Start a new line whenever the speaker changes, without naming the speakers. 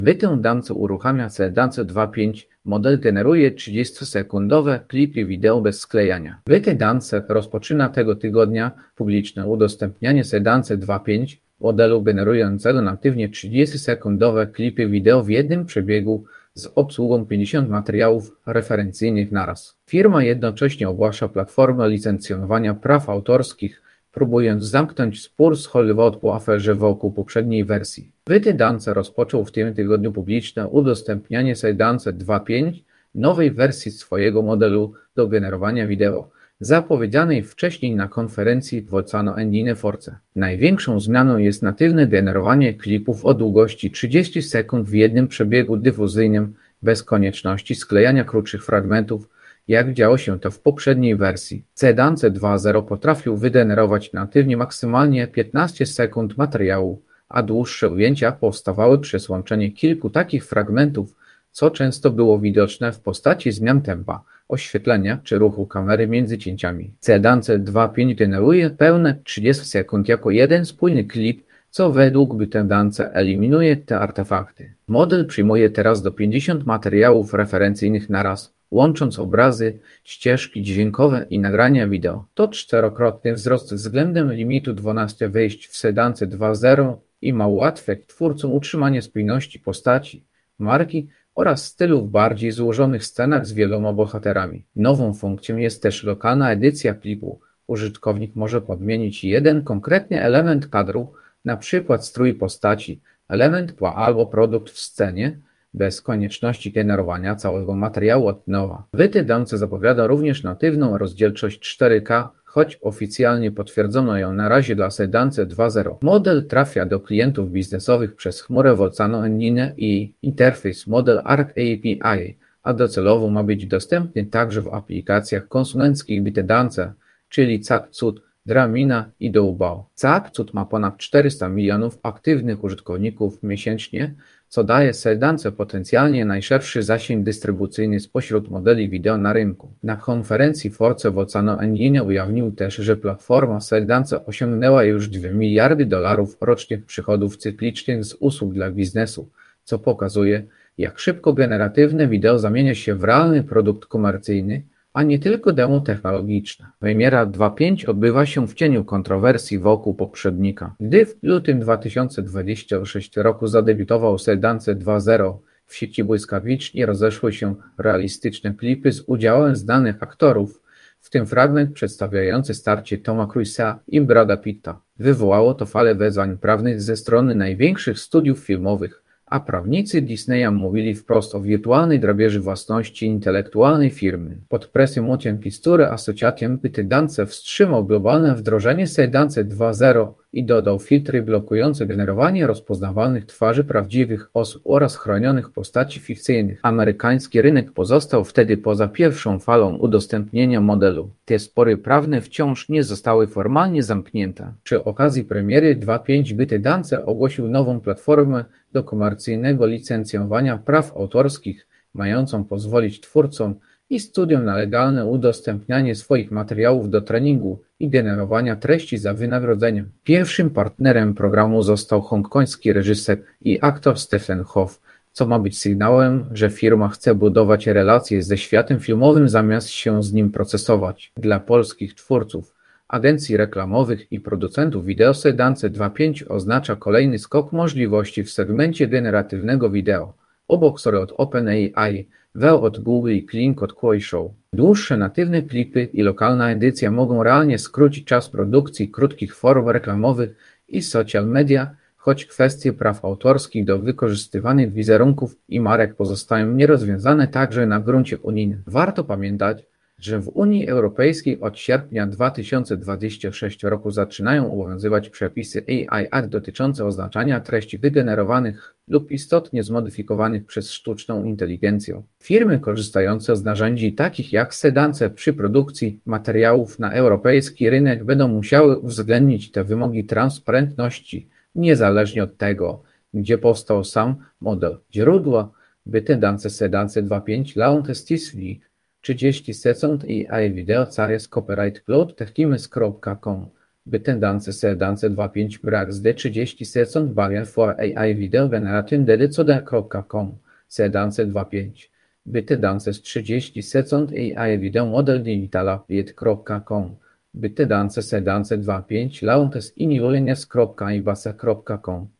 Bytedance uruchamia Sedance 2.5. Model generuje 30-sekundowe klipy wideo bez sklejania. Bytedance rozpoczyna tego tygodnia publiczne udostępnianie Sedance 2.5 modelu generującego natywnie 30-sekundowe klipy wideo w jednym przebiegu z obsługą 50 materiałów referencyjnych naraz. Firma jednocześnie ogłasza platformę licencjonowania praw autorskich, próbując zamknąć spór z Hollywood po aferze wokół poprzedniej wersji. Bytedance rozpoczął w tym tygodniu publiczne udostępnianie Sedance 2.5 nowej wersji swojego modelu do generowania wideo, zapowiedzianej wcześniej na konferencji Volcano Engine Force. Największą zmianą jest natywne generowanie klipów o długości 30 sekund w jednym przebiegu dyfuzyjnym, bez konieczności sklejania krótszych fragmentów, jak działo się to w poprzedniej wersji. Sedance 2.0 potrafił wygenerować natywnie maksymalnie 15 sekund materiału, a dłuższe ujęcia powstawały przez łączenie kilku takich fragmentów, co często było widoczne w postaci zmian tempa, oświetlenia czy ruchu kamery między cięciami. Sedance 2.5 generuje pełne 30 sekund jako jeden spójny klip, co według Bytedance eliminuje te artefakty. Model przyjmuje teraz do 50 materiałów referencyjnych naraz, łącząc obrazy, ścieżki dźwiękowe i nagrania wideo. To czterokrotny wzrost względem limitu 12 wejść w Sedance 2.0 i ma ułatwiać twórcom utrzymanie spójności postaci, marki oraz stylu w bardziej złożonych scenach z wieloma bohaterami. Nową funkcją jest też lokalna edycja klipu. Użytkownik może podmienić jeden konkretny element kadru, np. strój postaci, element tła albo produkt w scenie, bez konieczności generowania całego materiału od nowa. Bytedance zapowiada również natywną rozdzielczość 4K, choć oficjalnie potwierdzono ją na razie dla Sedance 2.0. Model trafia do klientów biznesowych przez chmurę Volcano Engine i interfejs Model Arc API, a docelowo ma być dostępny także w aplikacjach konsumenckich Bytedance, czyli CapCut, Dramina i Doubao. CapCut ma ponad 400 milionów aktywnych użytkowników miesięcznie, co daje Sedance potencjalnie najszerszy zasięg dystrybucyjny spośród modeli wideo na rynku. Na konferencji Force Volcano Engine ujawnił też, że platforma Sedance osiągnęła już $2 miliardy rocznych przychodów cyklicznych z usług dla biznesu, co pokazuje, jak szybko generatywne wideo zamienia się w realny produkt komercyjny, a nie tylko demo technologiczne. Premiera 2.5 odbywa się w cieniu kontrowersji wokół poprzednika. Gdy w lutym 2026 roku zadebiutował Sedance 2.0, w sieci błyskawicznie rozeszły się realistyczne klipy z udziałem znanych aktorów, w tym fragment przedstawiający starcie Toma Cruise'a i Brada Pitta. Wywołało to falę wezwań prawnych ze strony największych studiów filmowych, a prawnicy Disneya mówili wprost o wirtualnej drapieży własności intelektualnej firmy. Pod presją ocen Picture Association Bytedance wstrzymał globalne wdrożenie Sedance 2.0 i dodał filtry blokujące generowanie rozpoznawalnych twarzy prawdziwych osób oraz chronionych postaci fikcyjnych. Amerykański rynek pozostał wtedy poza pierwszą falą udostępnienia modelu. Te spory prawne wciąż nie zostały formalnie zamknięte. Przy okazji premiery 2.5 Bytedance ogłosił nową platformę do komercyjnego licencjonowania praw autorskich, mającą pozwolić twórcom i studiom na legalne udostępnianie swoich materiałów do treningu i generowania treści za wynagrodzeniem. Pierwszym partnerem programu został hongkoński reżyser i aktor Stephen Hoff, co ma być sygnałem, że firma chce budować relacje ze światem filmowym zamiast się z nim procesować. Dla polskich twórców, agencji reklamowych i producentów wideo Sedance 2.5 oznacza kolejny skok możliwości w segmencie generatywnego wideo. Obok Story od OpenAI, Veo od Google i Kling od Kuaishou. Dłuższe natywne klipy i lokalna edycja mogą realnie skrócić czas produkcji krótkich form reklamowych i social media, choć kwestie praw autorskich do wykorzystywanych wizerunków i marek pozostają nierozwiązane także na gruncie unijnym. Warto pamiętać, że w Unii Europejskiej od sierpnia 2026 roku zaczynają obowiązywać przepisy AI Act dotyczące oznaczania treści wygenerowanych lub istotnie zmodyfikowanych przez sztuczną inteligencję. Firmy korzystające z narzędzi takich jak Sedance przy produkcji materiałów na europejski rynek będą musiały uwzględnić te wymogi transparentności, niezależnie od tego, gdzie powstał sam model. Źródła Bytedance Sedance 2.5 Launch 30 sekund i AI video Caries Copyright Cloud Techimes.com Bytendance Serdance 2.5 Brax D30 Second Barrier for AI Video Generating Dedycoder.com Serdance 2.5 Bytedance 30 Second AI Video Model Digitala Vid.com Bytedance Serdance 2.5 Launches Inivulenies.ibasa.com